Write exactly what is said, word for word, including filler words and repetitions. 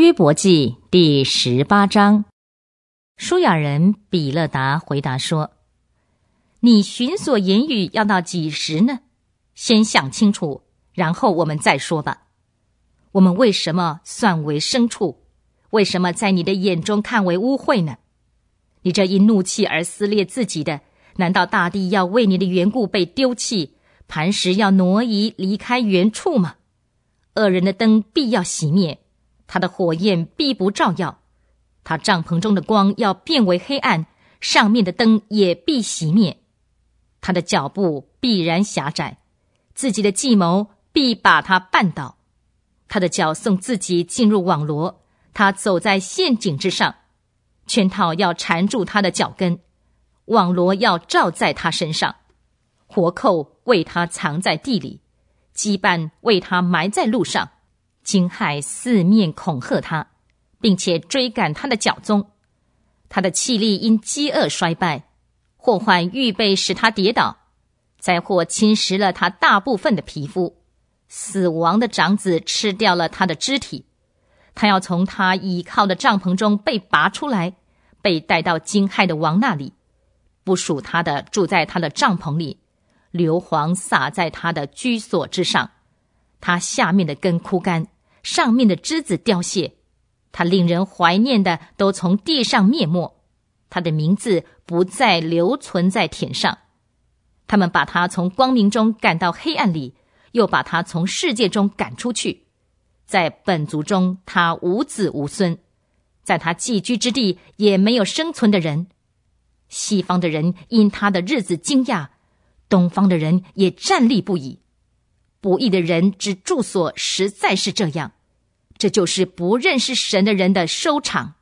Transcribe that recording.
约伯记第十八章，舒亚人比勒达回答说：你寻索言语要到几时呢？先想清楚，然后我们再说吧。我们为什么算为牲畜？为什么在你的眼中看为污秽呢？你这因怒气而撕裂自己的，难道大地要为你的缘故被丢弃，磐石要挪移离开原处吗？恶人的灯必要熄灭，他的火焰必不照耀，他帐篷中的光要变为黑暗，上面的灯也必熄灭。他的脚步必然狭窄，自己的计谋必把他绊倒。他的脚送自己进入网罗，他走在陷阱之上，圈套要缠住他的脚跟，网罗要罩在他身上，活扣为他藏在地里，羁绊为他埋在路上，惊骇四面恐吓他，并且追赶他的脚踪。他的气力因饥饿衰败，祸患预备使他跌倒，灾祸侵蚀了他大部分的皮肤，死亡的长子吃掉了他的肢体。他要从他倚靠的帐篷中被拔出来，被带到惊骇的王那里，不属他的住在他的帐篷里，硫磺洒在他的居所之上，他下面的根枯干，上面的枝子凋谢，他令人怀念的都从地上灭没，他的名字不再留存在田上。他们把他从光明中赶到黑暗里，又把他从世界中赶出去。在本族中他无子无孙，在他寄居之地也没有生存的人。西方的人因他的日子惊讶，东方的人也站立不已。不义的人之住所实在是这样，这就是不认识神的人的收场。